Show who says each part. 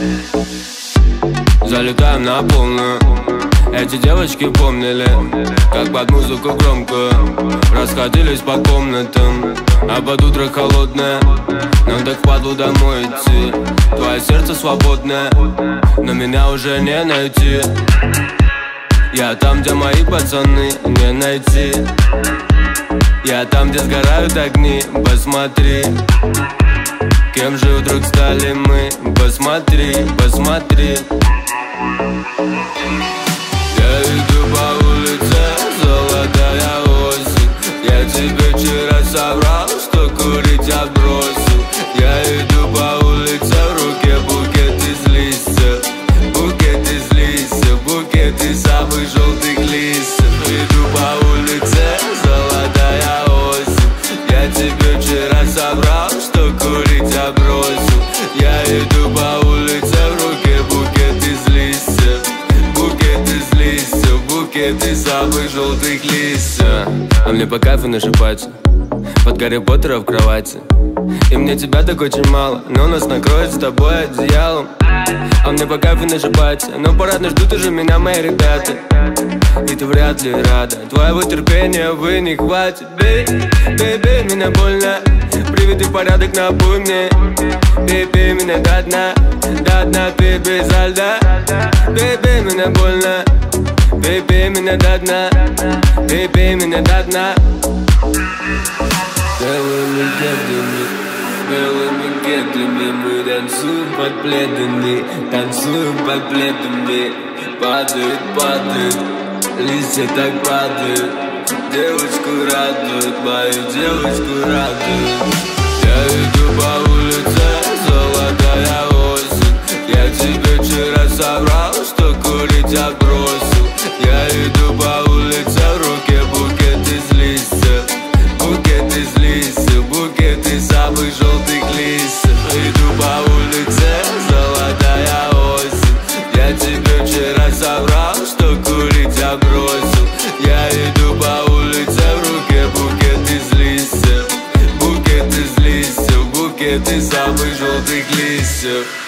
Speaker 1: Залетаем на полную. Эти девочки помнили, как под музыку громко расходились по комнатам, а под утро холодное нам так впадло домой идти. Твое сердце свободное, но меня уже не найти. Я там, где мои пацаны, не найти. Я там, где сгорают огни, посмотри. Кем же вдруг стали мы? Посмотри, посмотри. Я иду по улице, золотая осень. Я тебе вчера соврал, что курить я бросил. Я иду по улице, в руке букет из листьев. Букет из листьев, букет из самых желтых листьев. Иду по улице, золотая осень. Я тебе вчера соврал, что курить я бросил. Я иду по улице, в руке букет из листьев. Букет из листьев, букет из самых желтых листьев. А мне по кайфу нашипать под Гарри Поттера в кровати. И мне тебя так очень мало, но нас накроет с тобой одеялом. А мне по кайфу нашипать, но парадно ждут уже меня мои ребята. И ты вряд ли рада, твоего терпения, увы, не хватит. Бей, меня больно, приведи порядок, напой мне. Бей, меня до дна, пей безо льда. Бей, меня больно, бей, меня до дна. Бей, меня до дна. Белыми кедами мы танцуем под пледами, танцуем под пледами. Падают, листья так падают. Девочку радует, мою девочку радует. Я иду по улице, золотая осень. Я тебе вчера соврал, что курить я бросил. Я иду по улице, в руке букет из листьев. Букет из листьев, букет из самых желтых листьев. Иду по улице, золотая осень. Я тебе вчера соврал, что курить я бросил. Я иду по улице, в руке букет из листьев. Букет из листьев, букет из самых желтых листьев.